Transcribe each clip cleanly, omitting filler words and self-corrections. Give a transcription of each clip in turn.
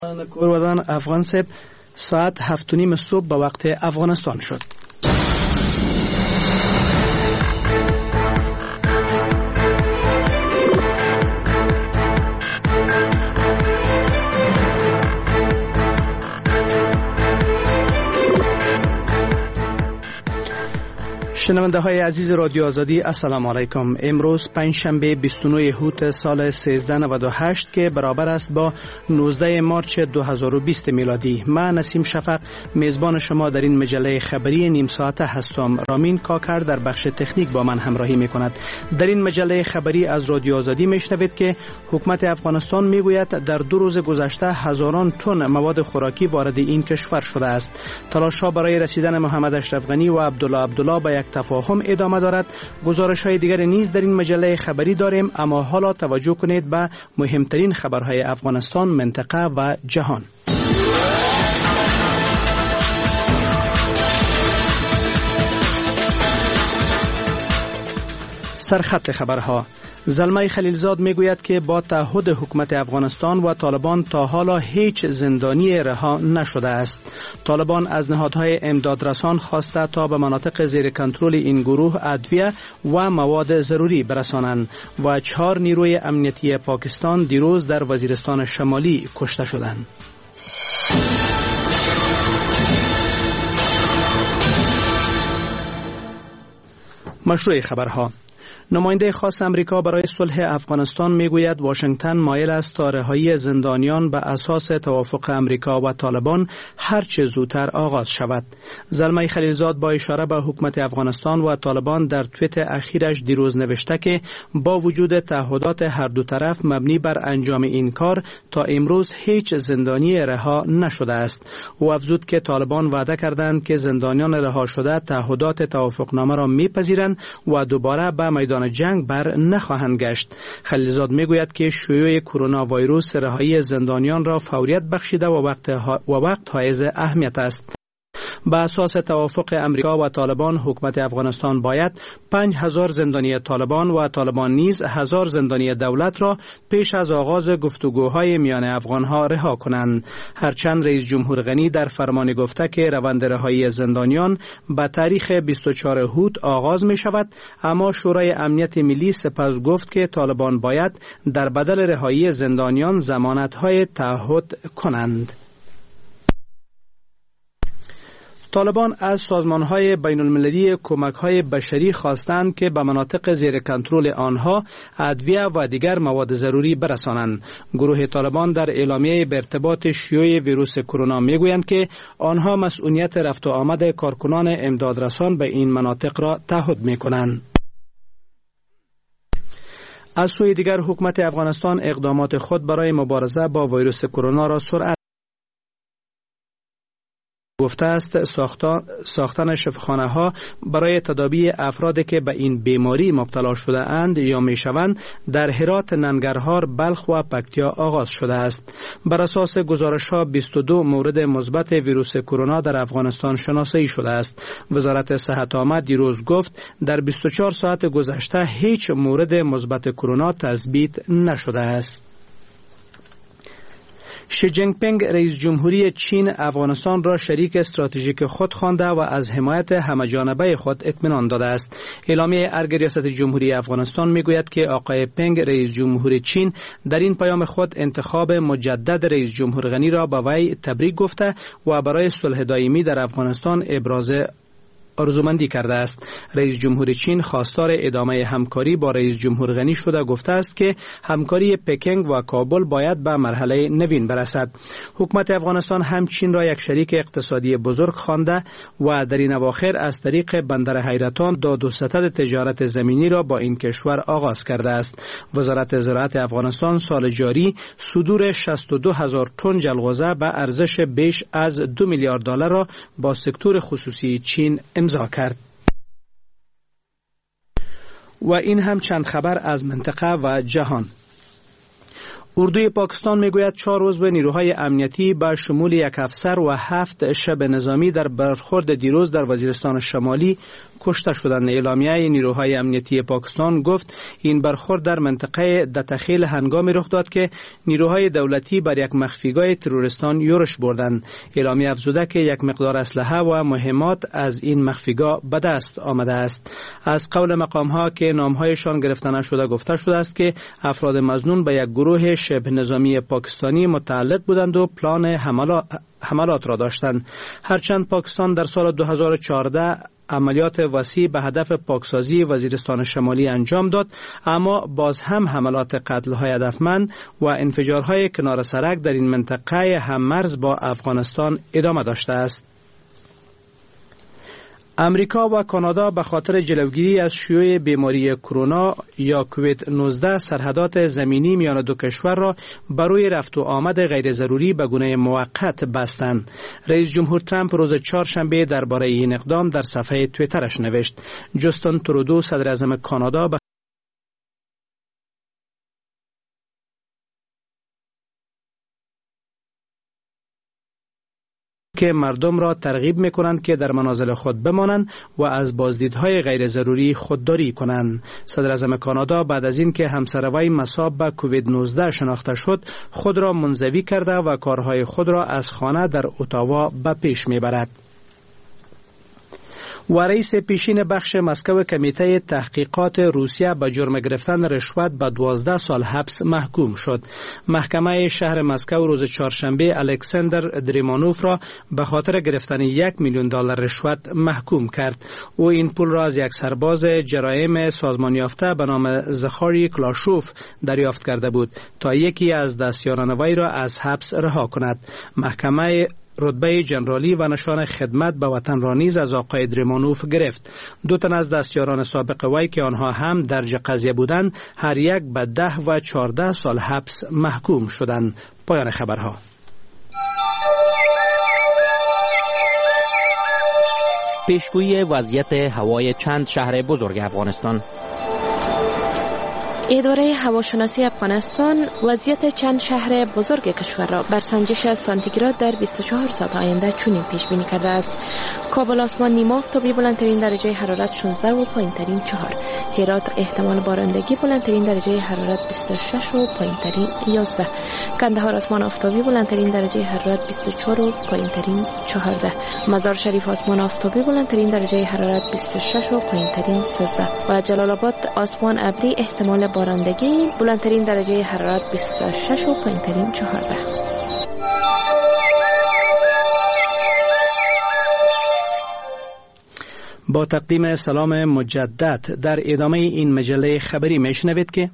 کورودان افغان صاحب ساعت 7:30 صبح به وقت افغانستان شد. شنونده های عزیز رادیو آزادی السلام علیکم. امروز پنجشنبه 29 اوت سال 1398 که برابر است با 19 مارچ 2020 میلادی. من نسیم شفق میزبان شما در این مجله خبری نیم ساعته هستم. رامین کاکر در بخش تکنیک با من همراهی میکند. در این مجله خبری از رادیو آزادی میشنوید که حکومت افغانستان میگوید در 2 روز گذشته هزاران تن مواد خوراکی وارد این کشور شده است. تلاش‌ها برای رسیدن محمد اشرف غنی و عبدالله به یک تفاهم ادامه دارد. گزارش‌های دیگر نیز در این مجله خبری داریم، اما حالا توجه کنید به مهمترین خبرهای افغانستان، منطقه و جهان. سرخط خبرها. زلمه خلیلزاد میگوید که با تعهد حکومت افغانستان و طالبان تا حالا هیچ زندانی رها نشده است. طالبان از نهادهای امدادرسان خواسته تا به مناطق زیر کنترل این گروه ادویه و مواد ضروری برسانند و 4 نیروی امنیتی پاکستان دیروز در وزیرستان شمالی کشته شدند. مشروع خبرها. نماینده خاص امریکا برای صلح افغانستان میگوید واشنگتن مایل است تا رهایی زندانیان به اساس توافق امریکا و طالبان هرچه زودتر آغاز شود. زلمه خلیلزاد با اشاره به حکومت افغانستان و طالبان در توییت اخیرش دیروز نوشته که با وجود تعهدات هر دو طرف مبنی بر انجام این کار تا امروز هیچ زندانی رها نشده است. او افزود که طالبان وعده کردند که زندانیان رها شده تعهدات توافقنامه را میپذیرند و دوباره به میدان جنگ بر نخواهند گشت. خلیلزاد میگوید که شیوع کرونا ویروس رهایی زندانیان را فوریت بخشیده و وقت حائز اهمیت است. به اساس توافق امریکا و طالبان حکومت افغانستان باید 5000 زندانی طالبان و طالبان نیز 1000 زندانی دولت را پیش از آغاز گفتگوهای میان افغانها رها کنند. هرچند رئیس جمهور غنی در فرمان گفته که روند رهایی زندانیان به تاریخ 24 اوت آغاز می شود، اما شورای امنیت ملی سپس گفت که طالبان باید در بدل رهایی زندانیان ضمانت‌های تعهد کنند. طالبان از سازمان‌های بین‌المللی کمک‌های بشری خواستند که به مناطق زیر کنترل آنها ادویه و دیگر مواد ضروری برسانند. گروه طالبان در اعلامیه به ارتباط شیوع ویروس کرونا می‌گویند که آنها مسئولیت رفت و آمد کارکنان امدادرسان به این مناطق را تعهد می‌کنند. از سوی دیگر حکومت افغانستان اقدامات خود برای مبارزه با ویروس کرونا را سرعت گفته است. ساختن شفاخانه ها برای تداوی افرادی که به این بیماری مبتلا شده اند یا می شوند در هرات، ننگرهار، بلخ و پکتیا آغاز شده است. بر اساس گزارش ها 22 مورد مثبت ویروس کرونا در افغانستان شناسایی شده است. وزارت صحت عامه دیروز گفت در 24 ساعت گذشته هیچ مورد مثبت کرونا تثبیت نشده است. شی جینگ پینگ رئیس جمهوری چین افغانستان را شریک استراتژیک خود خوانده و از حمایت همه‌جانبه خود اطمینان داده است. اعلامیه ارگ ریاست جمهوری افغانستان میگوید که آقای پینگ رئیس جمهور چین در این پیام خود انتخاب مجدد رئیس جمهور غنی را به وی تبریک گفته و برای صلح دائمی در افغانستان ابراز آرزومندی کرده است. رئیس جمهور چین خواستار ادامه همکاری با رئیس جمهور غنی شده گفته است که همکاری پکینگ و کابل باید به مرحله نوین برسد. حکومت افغانستان هم چین را یک شریک اقتصادی بزرگ خوانده و در این اواخر از طریق بندر حیرتان داد و ستد تجارت زمینی را با این کشور آغاز کرده است. وزارت زراعت افغانستان سال جاری صدور 62,000 تن جلغوزه به ارزش بیش از 2 میلیارد دلار را با سکتور خصوصی چین امضا کرد. و این هم چند خبر از منطقه و جهان. اردوی پاکستان میگوید 4 عضو نیروهای امنیتی به شمول 1 افسر و 7 شب نظامی در برخورد دیروز در وزیرستان شمالی کشته شدند. اعلامیه نیروهای امنیتی پاکستان گفت این برخورد در منطقه دتخیل هنگامی رخ داد که نیروهای دولتی بر یک مخفیگاه تروریستان یورش بردند. اعلامیه افزوده که یک مقدار اسلحه و مهمات از این مخفیگاه به دست آمده است. از قول مقام‌ها که نام‌هایشان گرفته نشده گفته شده است که افراد مظنون به یک گروه شبه نظامی پاکستانی متعلق بودند و پلان حملات را داشتند. هرچند پاکستان در سال 2014 عملیات وسیع به هدف پاکسازی وزیرستان شمالی انجام داد، اما باز هم حملات قتل‌های هدفمند و انفجارهای کنار سرک در این منطقه هم مرز با افغانستان ادامه داشته است. امریکا و کانادا به خاطر جلوگیری از شیوع بیماری کرونا یا کووید 19 سرحدات زمینی میان دو کشور را برای رفت و آمد غیر ضروری به گونه موقت بستند. رئیس جمهور ترامپ روز چهارشنبه درباره این اقدام در صفحه توییترش نوشت. جاستین ترودو صدر اعظم کانادا که مردم را ترغیب می‌کنند که در منازل خود بمانند و از بازدیدهای غیر ضروری خودداری کنند. صدر اعظم کانادا بعد از این که همسروی مصاب به کووید 19 شناخته شد، خود را منزوی کرده و کارهای خود را از خانه در اتاوا به پیش می‌برد. و رئیس پیشین بخش مسکو کمیته تحقیقات روسیه به جرم گرفتن رشوت به 12 سال حبس محکوم شد. محکمه شهر مسکو روز چهارشنبه الکساندر دریمانوف را به خاطر گرفتن $1,000,000 رشوت محکوم کرد. او این پول را از یک سرباز جرایم سازمان یافته به نام زخاری کلاشوف دریافت کرده بود تا یکی از دستیاران وی را از حبس رها کند. محکمه رتبه جنرالی و نشان خدمت به وطن را نیز از آقای دریمانوف گرفت. 2 تن از دستیاران سابق وی که آنها هم درج قضیه بودند، هر یک به 10 و 14 سال حبس محکوم شدند. پایان خبرها. پیشگویی وضعیت هوای چند شهر بزرگ افغانستان. اداره هواشناسی افغانستان وضعیت چند شهر بزرگ کشور را بر سنجش سانتیگراد در 24 ساعت آینده چنین پیش بینی کرده است: کابل آسمان نیمه آفتابی، بلندترین درجه حرارت 16 و پایینترین 4. هرات احتمال بارندگی، بلندترین درجه حرارت 26 و پایینترین 11. کندهار آسمان آفتابی، بلندترین درجه حرارت 24 و پایینترین 14. مزار شریف آسمان آفتابی، بلندترین درجه حرارت 26 و پایینترین 13. و جلال آباد آسمان ابری، احتمال بارندگی، بلندترین درجه حرارت 26 و پایینترین 14. با تقدیم سلام مجدد، در ادامه این مجله خبری میشنوید که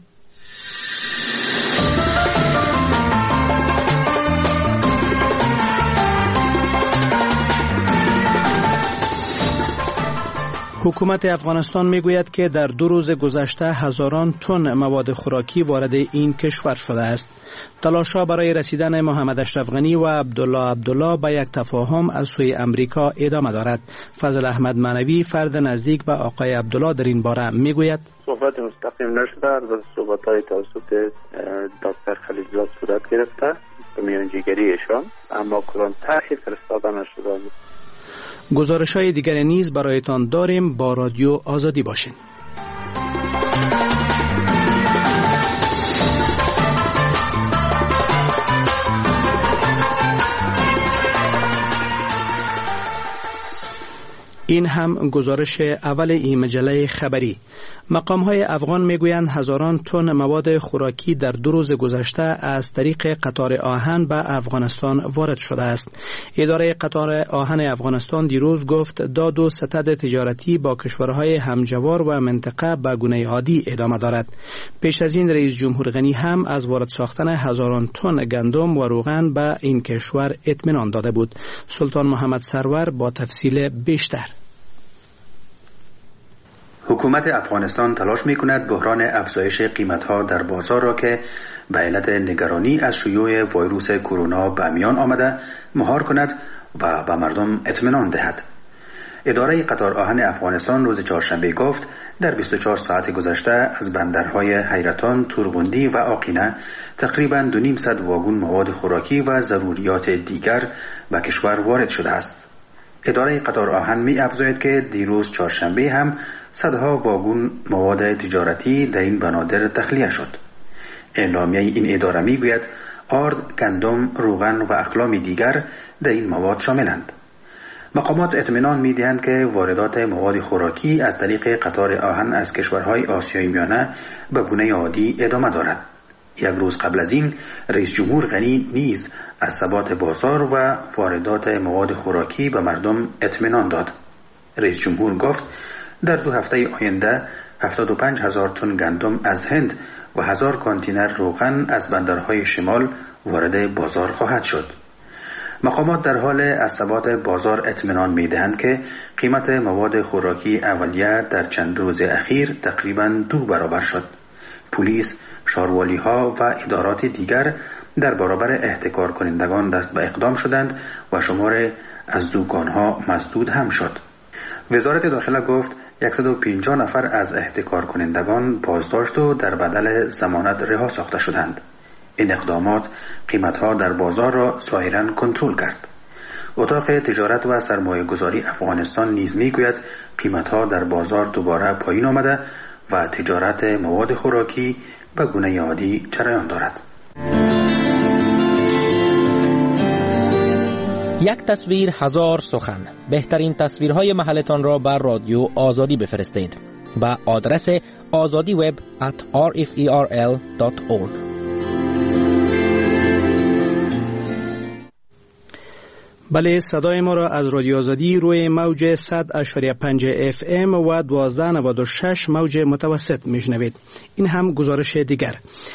حکومت افغانستان میگوید که در 2 روز گذشته هزاران تن مواد خوراکی وارد این کشور شده است. تلاش‌ها برای رسیدن محمد اشرف غنی و عبدالله به یک تفاهم از سوی امریکا ادامه دارد. فضل احمد معنوی، فرد نزدیک به آقای عبدالله، در این باره میگوید صحبت مستقیم نشده، البته صحبت‌های توسط دکتر خلیلزاد صورت گرفته به میانجیگری ایشان، اما کدام طرحی فرستاده نشده است. گزارش‌های دیگر نیز برایتان داریم. با رادیو آزادی باشین. این هم گزارش اول این مجله خبری. مقام‌های افغان میگویند هزاران تن مواد خوراکی در 2 روز گذشته از طریق قطار آهن به افغانستان وارد شده است. اداره قطار آهن افغانستان دیروز گفت داد و ستد تجارتی با کشورهای همجوار و منطقه به گونه عادی ادامه دارد. پیش از این رئیس جمهور غنی هم از وارد ساختن هزاران تن گندم و روغن به این کشور اطمینان داده بود. سلطان محمد سرور با تفصیل بیشتر. حکومت افغانستان تلاش می‌کند بحران افزایش قیمت‌ها در بازار را که به علت نگرانی از شیوع ویروس کرونا به میان آمده مهار کند و به مردم اطمینان دهد. اداره قطار آهن افغانستان روز چهارشنبه گفت در 24 ساعت گذشته از بندرهای حیرتان، تورغندی و آقینه تقریباً 200 واگن مواد خوراکی و ضروریات دیگر به کشور وارد شده است. اداره قطار آهن می افزاید که دیروز چهارشنبه هم صدها واگن مواد تجارتی در این بنادر تخلیه شد. اعلامیه این اداره می گوید آرد، گندم، روغن و اقلام دیگر در این مواد شاملند. مقامات اطمینان می دهند که واردات مواد خوراکی از طریق قطار آهن از کشورهای آسیای میانه به گونه عادی ادامه دارد. یک روز قبل از این رئیس جمهور غنی نیز از ثبات بازار و واردات مواد خوراکی به مردم اطمینان داد. رئیس جمهور گفت در 2 هفته آینده 75,000 تن گندم از هند و 1000 کانتینر روغن از بندرهای شمال وارد بازار خواهد شد. مقامات در حال از ثبات بازار اطمینان می‌دهند که قیمت مواد خوراکی اولیه در چند روز اخیر تقریباً 2 برابر شد. پلیس، شاروالی‌ها و ادارات دیگر در برابر احتکار کنندگان دست به اقدام شدند و شمار از دکان‌ها مسدود هم شد. وزارت داخله گفت 150 نفر از احتکار کنندگان بازداشت و در بدل ضمانت رها ساخته شدند. این اقدامات قیمت‌ها در بازار را ظاهراً کنترل کرد. اتاق تجارت و سرمایه گذاری افغانستان نیز می‌گوید قیمت‌ها در بازار دوباره پایین آمده و تجارت مواد خوراکی به گونه عادی جریان دارد. یک تصویر 1000 سخن. بهترین تصویرهای محلتان را بر رادیو آزادی بفرستید به آدرس azadiweb@rferl.org. بله، صدای ما را از رادیو آزادی روی موج 100.5 FM و 1296 موج متوسط میشنوید. این هم گزارش دیگر.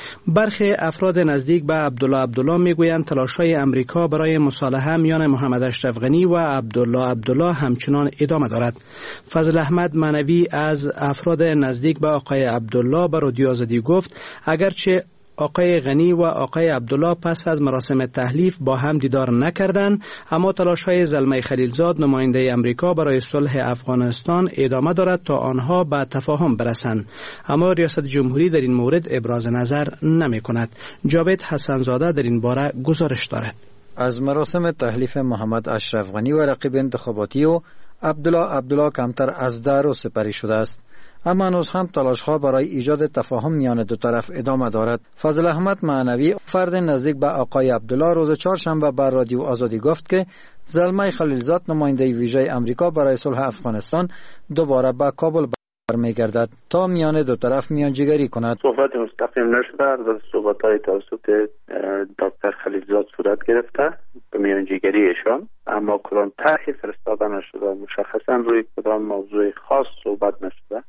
برخی افراد نزدیک به عبدالله میگویند تلاش‌های امریکا برای مصالحه میان محمد اشرف غنی و عبدالله همچنان ادامه دارد. فضل احمد معنوی از افراد نزدیک به آقای عبدالله به رادیو آزادی گفت اگرچه آقای غنی و آقای عبدالله پس از مراسم تحلیف با هم دیدار نکردند، اما تلاش‌های زلمه خلیلزاد نماینده امریکا برای صلح افغانستان ادامه دارد تا آنها به تفاهم برسند، اما ریاست جمهوری در این مورد ابراز نظر نمی‌کند. جاوید حسنزاده در این باره گزارش دارد. از مراسم تحلیف محمد اشرف غنی و رقیب انتخاباتی و عبدالله کمتر از 10 روز سپری شده است، اما هنوز هم تلاش‌ها برای ایجاد تفاهم میان دو طرف ادامه دارد. فضل احمد معنوی فرد نزدیک به آقای عبدالله روز چهارشنبه بر رادیو آزادی گفت که زلمه خلیلزاد نماینده ویژه امریکا برای صلح افغانستان دوباره به کابل برمیگردد تا میان دو طرف میانجیگری کند. صحبت مستقیم نشده و صحبت‌های توسط دکتر خلیلزاد صورت گرفته به میانجیگری ایشان، اما کدام طرحی فرستاده نشده، مشخصا روی کدام موضوع خاص صحبت نشده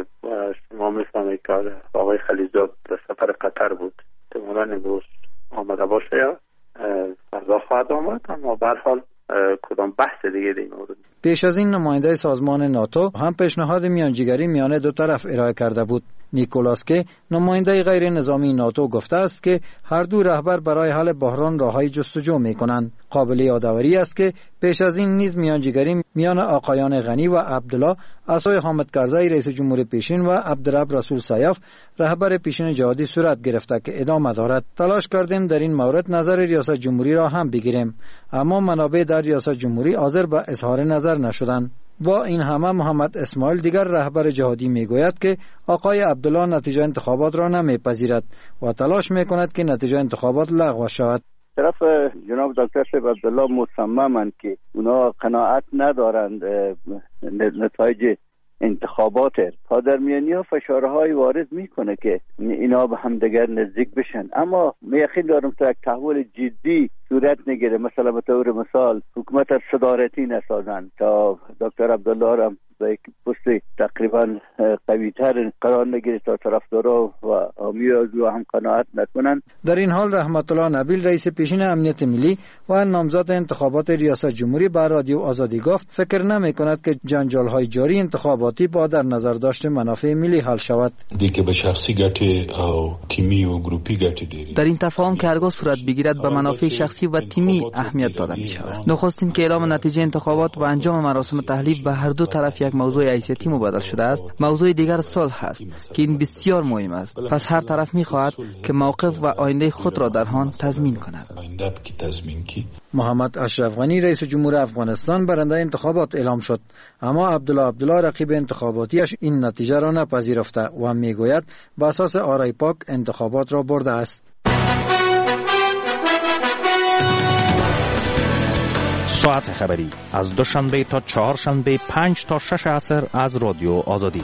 و شما میفهمید که آقای خلیلزاد در سفر قطر بود، احتمالاً امروز آمده باشه یا فردا خواهد آمد، اما به هر حال کدام بحث دیگه در این مورد. پیش از این نماینده سازمان ناتو هم پیشنهاد میانجیگری میان دو طرف ارائه کرده بود. نیکولاس که نماینده غیر نظامی ناتو گفته است که هر دو رهبر برای حل بحران راههای جستجو میکنند. قابل یادآوری است که پیش از این نیز میانجیگری میان آقایان غنی و عبدالله از سوی حامد کرزی رئیس جمهور پیشین و عبدالرب رسول سیاف رهبر پیشین جهادی صورت گرفته که ادامه دارد. تلاش کردیم در این مورد نظر ریاست جمهوری را هم بگیریم، اما منابع در ریاست جمهوری حاضر به اظهار نظر نشدند. با این همه محمد اسماعیل دیگر رهبر جهادی میگوید که آقای عبدالله نتیجه انتخابات را نمیپذیرد و تلاش میکند که نتیجه انتخابات لغو شود. طرف جناب دکتر شیخ عبدالله مصممند که اونا قناعت ندارند نتایج انتخابات تا در میانیا فشارهای وارد میکنه که اینا به هم دیگر نزدیک بشن، اما یقین دارم تا یک تحول جدی صورت نگیره. مثلا به طور مثال حکومت صدارتی نسازن تا دکتر عبدالله را به یک پست تقریبا قوی‌تر قرار نگیره تا طرفدارا و حامی از او هم قناعت نکنن. در این حال رحمت الله نبیل رئیس پیشین امنیت ملی و نامزد انتخابات ریاست جمهوری بر رادیو آزادی گفت فکر نمی‌کند که جنجال‌های جاری انتخاباتی با در نظر داشته منافع ملی حل شود. دیگه به شخصی گټه او تیمی و گروپی گټه دیری. در این تفاهم که هرگاه صورت بگیرد به منافع شخصی شخصی و تیمی اهمیت داده می شود. نخستین که اعلام نتیجه انتخابات و انجام مراسم تحلیف به هر دو طرف یک موضوع حیثیتی مبادله شده است. موضوع دیگر صلح است که این بسیار مهم است. پس هر طرف می خواهد که موقف و آینده خود را در آن تضمین کند. محمد اشرف غنی رئیس جمهور افغانستان برنده انتخابات اعلام شد، اما عبدالله رقیب انتخاباتیش این نتیجه را نپذیرفته و میگوید به اساس آرای پاک انتخابات را برده است. ساعت خبری از دوشنبه تا چهارشنبه 5 تا 6 عصر از رادیو آزادی.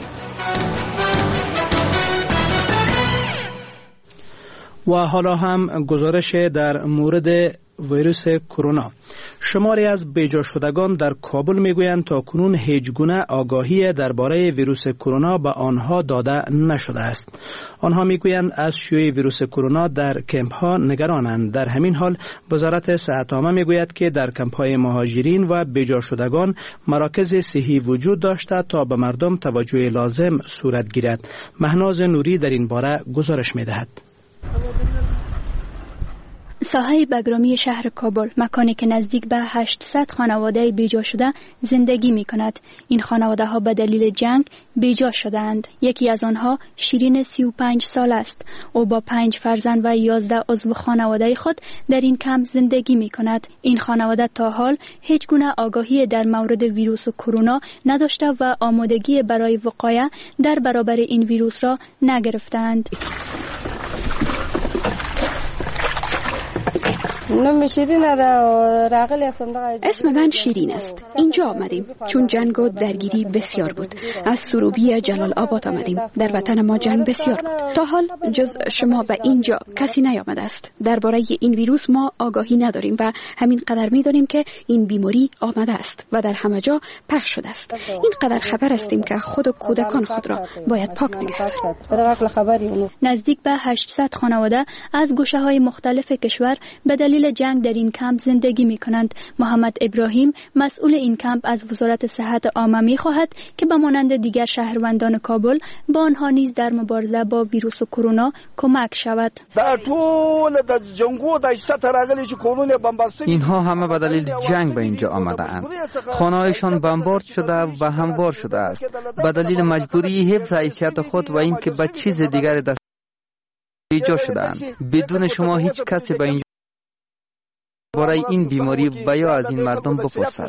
و حالا هم گزارش در مورد ویروس کرونا. شماری از بیجا شدگان در کابل میگویند تا کنون هیچ گونه آگاهی درباره ویروس کرونا به آنها داده نشده است. آنها میگویند از شیوع ویروس کرونا در کمپ ها نگرانند. در همین حال وزارت صحت عامه میگوید که در کمپ های مهاجرین و بیجا شدگان مراکز صحی وجود داشته تا به مردم توجه لازم صورت گیرد. مهناز نوری در این باره گزارش میدهد. ساحه بگرامی شهر کابل، مکانی که نزدیک به 800 خانواده بیجا شده زندگی می کند. این خانواده ها به دلیل جنگ بیجا شدند. یکی از آنها شیرین 35 سال است. او با 5 فرزند و 11 عضو خانواده خود در این کمپ زندگی می کند. این خانواده تا حال هیچ گونه آگاهی در مورد ویروس کرونا نداشته و آمادگی برای وقایع در برابر این ویروس را نگرفتند. اسم من شیرین است. اینجا آمدیم چون جنگ و درگیری بسیار بود. از سروبی جلال آباد آمدیم. در وطن ما جنگ بسیار بود. تا حال جز شما و اینجا کسی نیامده است. درباره این ویروس ما آگاهی نداریم و همین قدر می‌دانیم که این بیماری آمده است و در همه جا پخش شده است. این قدر خبر هستیم که خود و کودکان خود را باید پاک نگه داریم. نزدیک به 800 خانواده از گوشه‌های مختلف کشور به دلیل جنگ در این کمپ زندگی می کنند. محمد ابراهیم مسئول این کمپ از وزارت صحت عامه می خواهد که به مانند دیگر شهروندان کابل با آنها نیز در مبارزه با ویروس کرونا کمک شود. اینها همه به دلیل جنگ به اینجا آمده اند. خانه‌هایشان بمبارد شده و هموار شده است. به دلیل مجبوری حفظ حیثیت خود و اینکه به چیز دیگر دست بیجا شدند. بدون شما هیچ کسی به اینجا برای این بیماری و یا از این مردم بپرسد.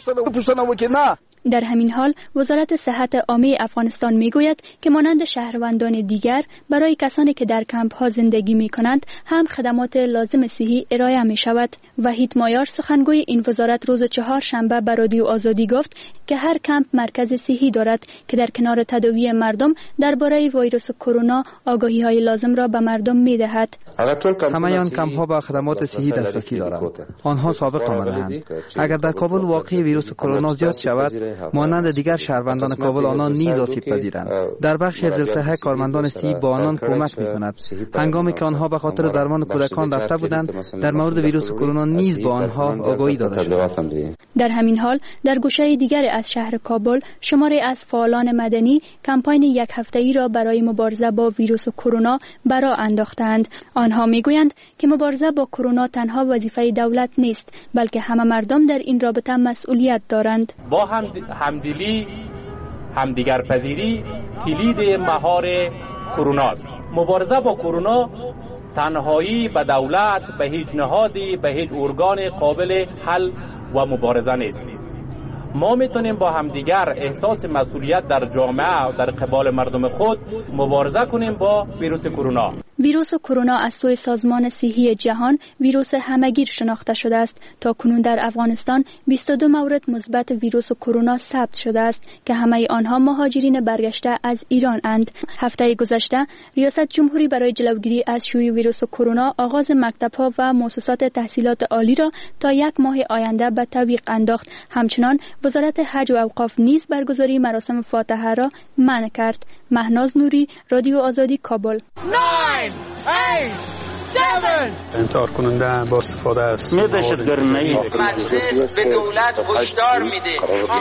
در همین حال وزارت صحت عامه افغانستان میگوید که مانند شهروندان دیگر برای کسانی که در کمپ ها زندگی می کنند هم خدمات لازم صحی ارائه می شود. وحید مایار سخنگوی این وزارت روز چهارشنبه به رادیو آزادی گفت که هر کمپ مرکز صحی دارد که در کنار تداوی مردم درباره ویروس کرونا آگاهی های لازم را به مردم می دهد. همه آن کمپ ها به خدمات صحی دسترسی دارند. آنها سابق آمده‌اند. اگر در کابل واقع ویروس کرونا زیاد شود، مانند دیگر شهروندان کابل آنان نیز آسیب پذیرند. در بخش حفظ صحت کارمندان صحی با آنان کمک می‌کند. هنگامی که آنها به خاطر درمان کودکان رفته بودند، در مورد ویروس کرونا نیز با آنها آگاهی داده شد. در همین حال در گوشه دیگر از شهر کابل شماری از فعالان مدنی کمپاین یک هفته‌ای را برای مبارزه با ویروس کرونا برا انداختند. آنها میگویند که مبارزه با کرونا تنها وظیفه دولت نیست، بلکه همه مردم در این رابطه مسئولیت دارند. با همدلی، همدیگرپذیری کلید مهار کرونا است. مبارزه با کرونا تنهایی به دولت، به هیچ نهادی، به هیچ ارگان قابل حل و مبارزه نیست. ما میتونیم با همدیگر احساس مسئولیت در جامعه و در قبال مردم خود مبارزه کنیم با ویروس کرونا. ویروس کرونا از سوی سازمان صحی جهان ویروس همه‌گیر شناخته شده است. تا کنون در افغانستان 22 مورد مثبت ویروس کرونا ثبت شده است که همه آنها مهاجرین برگشته از ایران اند. هفته گذشته ریاست جمهوری برای جلوگیری از شیوع ویروس کرونا آغاز مکتب‌ها و مؤسسات تحصیلات عالی را تا 1 ماه آینده به تعویق انداخت. همچنان وزارت حج و اوقاف نیز برگزاری مراسم فاتحه را منع کرد. مهناز نوری، رادیو آزادی، کابل. 9, 8, انتحار کننده با استفاده از مجلس به دولت هشدار میده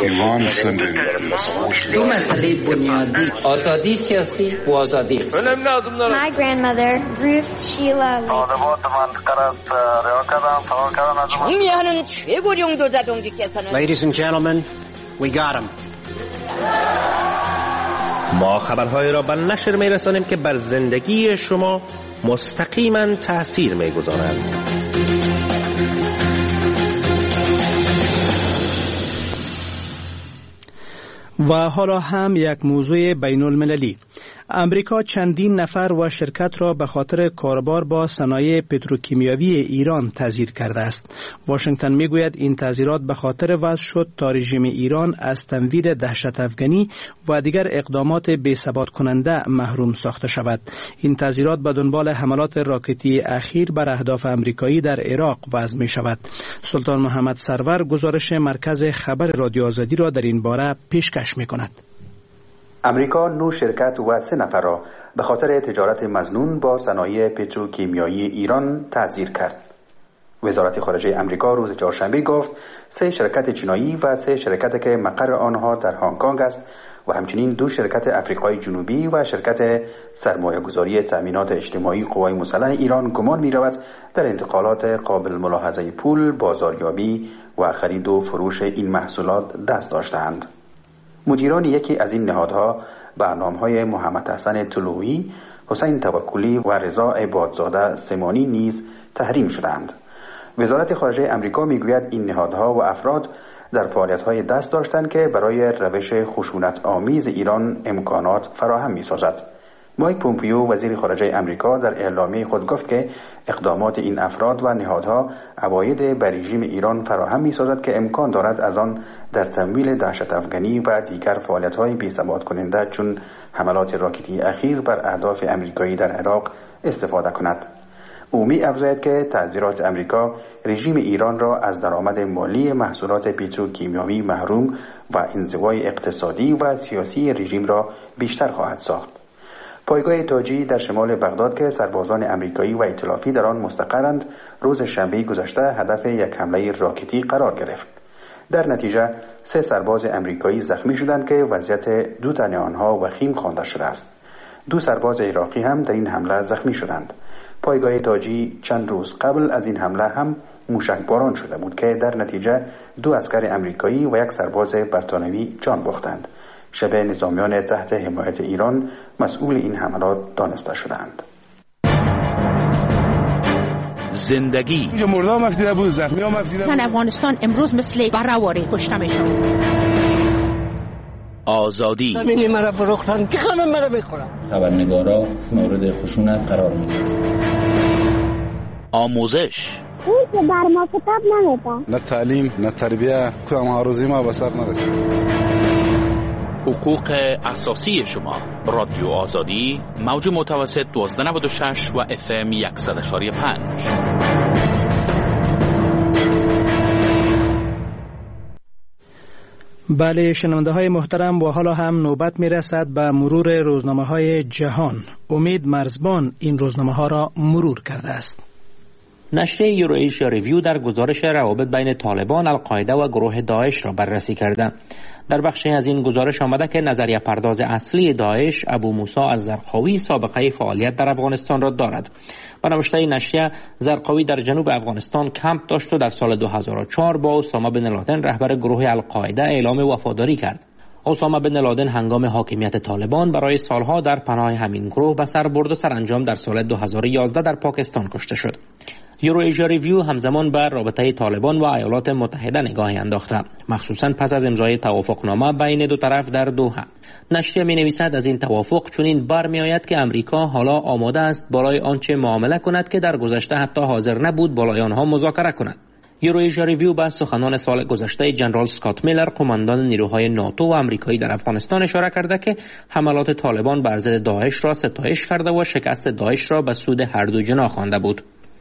دو مسئله بنیادی آزادی سیاسی و آزادی My grandmother Ruth Sheila 총리하는 최고령 도자동지께서는 Ladies and gentlemen, we got him. ما خبرهای را به نشر می‌رسانیم که بر زندگی شما مستقیما تأثیر می‌گذارند. و حالا هم یک موضوع بین المللی. امریکا چندین نفر و شرکت را به خاطر کاربار با صنایع پتروکیمیایی ایران تعزیر کرده است. واشنگتن میگوید این تعزیرات به خاطر وضع شد تا رژیم ایران از تمویل دهشت افغانی و دیگر اقدامات بی‌ثبات کننده محروم ساخته شود. این تعزیرات به دنبال حملات راکتی اخیر بر اهداف امریکایی در عراق وضع می شود. سلطان محمد سرور گزارش مرکز خبر رادیو آزادی را در این باره پیشکش می کند. امریکا 9 شرکت و 3 نفر را به خاطر تجارت مظنون با صنایع پتروکیمیایی ایران تعزیر کرد. وزارت خارجه امریکا روز چهارشنبه گفت 3 شرکت چینایی و 3 شرکت که مقر آنها در هنگ کنگ است و همچنین 2 شرکت افریقای جنوبی و شرکت سرمایه‌گذاری تأمینات اجتماعی قوای مسلح ایران گمان می‌رود در انتقالات قابل ملاحظه پول، بازاریابی و خرید و فروش این محصولات دست داشتند. مدیران یکی از این نهادها به نام‌های محمد حسن طلوعی، حسین توکلی و رضا عبادزاده سمانی نیز تحریم شدند. وزارت خارجه امریکا میگوید این نهادها و افراد در فعالیت‌های دست داشتند که برای روش خشونت آمیز ایران امکانات فراهم می‌سازد. مایک پومپیو وزیر خارجه امریکا در اعلامیه خود گفت که اقدامات این افراد و نهادها عواید بر رژیم ایران فراهم می‌سازد که امکان دارد از آن در تمویل دهشت افغانی و دیگر فعالیت‌های بی‌ثبات کننده چون حملات راکتی اخیر بر اهداف امریکایی در عراق استفاده کند. او می‌افزاید که تعزیرات امریکا رژیم ایران را از درآمد مالی محصولات پتروکیمیایی محروم و انزوای اقتصادی و سیاسی رژیم را بیشتر خواهد ساخت. پایگاه تاجی در شمال بغداد که سربازان امریکایی و ائتلافی در آن مستقرند روز شنبه گذشته هدف یک حمله راکتی قرار گرفت. در نتیجه 3 سرباز امریکایی زخمی شدند که وضعیت 2 تن آنها وخیم خوانده شده است. 2 سرباز عراقی هم در این حمله زخمی شدند. پایگاه تاجی چند روز قبل از این حمله هم موشکباران شده بود که در نتیجه 2 عسکر امریکایی و 1 سرباز بریتانیایی جان باختند. شبه نظامیان تحت حمایت ایران مسئول این حملات دانسته شدند. زندگی اینجا مردم مفتیده بود، زخمی ها مفتیده بود. زن افغانستان امروز مثل برهواری کشته میشن. آزادی زمینی مرا فروختن که خمه مرا بخورم. خبرنگارا مورد خشونت قرار میدن. آموزش اون که بر ما کتاب نمیده. نه تعلیم نه تربیه کدام آرزوی ما به سر نرسید. حقوق اساسی شما. رادیو آزادی موج متوسط 1296 و FM 100.5. بله شنونده های محترم و حالا هم نوبت می رسد به مرور روزنامه های جهان. امید مرزبان این روزنامه ها را مرور کرده است. نشریه یوروایشیا ریویو در گزارش روابط بین طالبان، القاعده و گروه داعش را بررسی کرده. در بخشی از این گزارش آمده که نظریه پرداز اصلی داعش ابو موسی الزرقاوی سابقه فعالیت در افغانستان را دارد. با نوشته نشریه، زرقاوی در جنوب افغانستان کمپ داشت و در سال 2004 با اسامه بن لادن رهبر گروه القاعده اعلام وفاداری کرد. اسامه بن لادن هنگام حاکمیت طالبان برای سالها در پناه همین گروه به سر برد و سرانجام در سال 2011 در پاکستان کشته شد. یوروایشیا ریویو همزمان بر رابطه طالبان و ایالات متحده نگاهی انداخته، مخصوصا پس از امضای توافقنامه بین 2 طرف در دوحه. نشریه می نویسد از این توافق چنین برمی آید که امریکا حالا آماده است بالای آنچه معامله کند که در گذشته حتی حاضر نبود بالای آنها مذاکره کند. یوروایشیا ریویو به سخنان سال گذشته جنرال اسکات میلر قماندان نیروهای ناتو و آمریکایی در افغانستان اشاره کرده که حملات طالبان بر ضد داعش را ستایش کرده و شکست داعش را به سود هر دو جناح خوانده بود.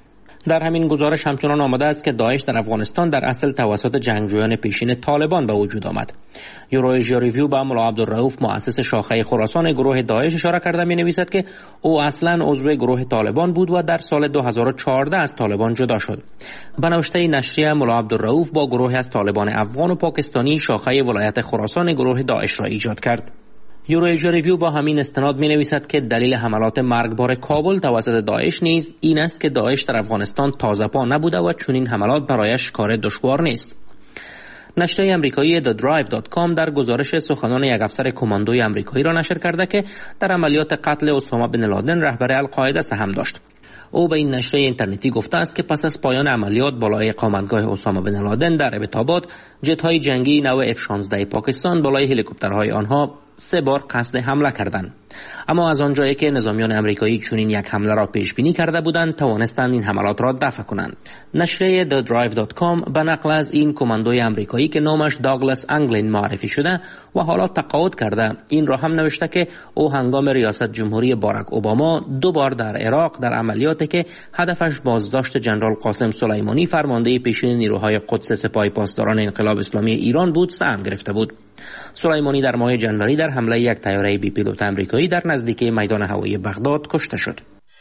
در همین گزارش همچنان آمده است که داعش در افغانستان در اصل توسط جنگجویان پیشین طالبان به وجود آمد. یورویژیا ریویو با ملا عبدالرؤوف مؤسس شاخه خراسان گروه داعش اشاره کرده می‌نویسد که او اصلا عضو گروه طالبان بود و در سال 2014 از طالبان جدا شد. به نوشته نشریه ملا عبدالرؤوف با گروه از طالبان افغان و پاکستانی شاخه ولایت خراسان گروه داعش را ایجاد کرد. یورویژیا ریویو با همین استناد می نویسد که دلیل حملات مرگبار کابل توسط داعش نیز این است که داعش در افغانستان تازه پا نبوده و چنین حملات برایش کار دشوار نیست. نشریه امریکایی thedrive.com در گزارش سخنان یک افسر کماندوی امریکایی را نشر کرده که در عملیات قتل اسامه بن لادن رهبر القاعده سهم داشت. او به این نشریه اینترنتی گفته است که پس از پایان عملیات بالای اقامتگاه اسامه بن لادن در ابتاباد، جت‌های جنگی نو F-16 پاکستان بالای هلیکوپترهای آنها 3 بار قصد حمله کردند. اما از آنجایی که نظامیان امریکایی چنین یک حمله را پیش بینی کرده بودند، توانستند این حملات را دفع کنند. نشریه thedrive.com به نقل از این کماندوی امریکایی که نامش داگلاس انگلین معرفی شده و حالا تقاعد کرده، این را هم نوشته که او هنگام ریاست جمهوری باراک اوباما 2 بار در عراق در عملیاتی که هدفش بازداشت جنرال قاسم سلیمانی فرمانده پیشین نیروهای قدس سپاه پاسداران انقلاب اسلامی ایران بود سهم گرفته بود. سلیمانی در ماه جنوری در حمله یک طیاره بی پیلوت امریکایی در نزدیکی میدان هوایی بغداد کشته شد.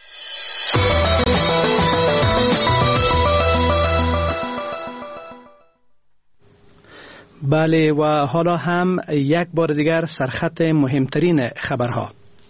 بله و حالا هم یک بار دیگر سرخط مهمترین خبرها.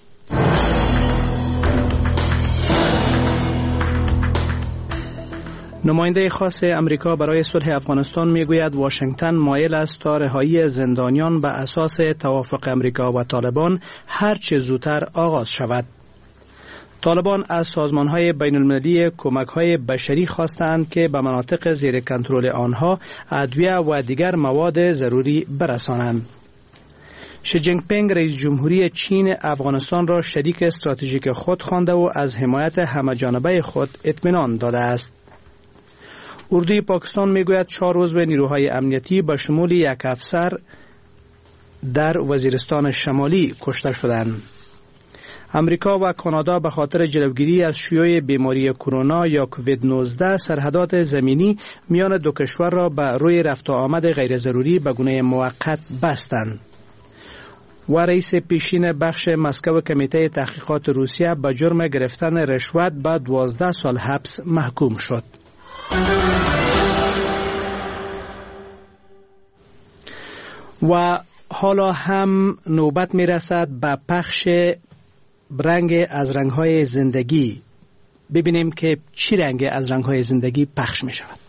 نماینده خاص امریکا برای صلح افغانستان میگوید واشنگتن مایل است تا رهایی زندانیان به اساس توافق امریکا و طالبان هر چه زودتر آغاز شود. طالبان از سازمان‌های بین‌المللی کمک‌های بشری خواستند که به مناطق زیر کنترل آنها ادویه و دیگر مواد ضروری برسانند. شی جینگ پینگ رئیس جمهوری چین افغانستان را شریک استراتژیک خود خوانده و از حمایت همه‌جانبه خود اطمینان داده است. اردوی پاکستان میگوید 4 عضو نیروهای امنیتی به شمول یک افسر در وزیرستان شمالی کشته شدند. امریکا و کانادا به خاطر جلوگیری از شیوع بیماری کرونا یا کووید 19 سرحدات زمینی میان دو کشور را به روی رفت و آمد غیر ضروری به گونه موقت بستند. و رئیس پیشین بخش مسکو کمیته تحقیقات روسیه به جرم گرفتن رشوت به 12 سال حبس محکوم شد. و حالا هم نوبت می رسد به پخش رنگ از رنگ‌های زندگی. ببینیم که چی رنگ از رنگ‌های زندگی پخش می شود.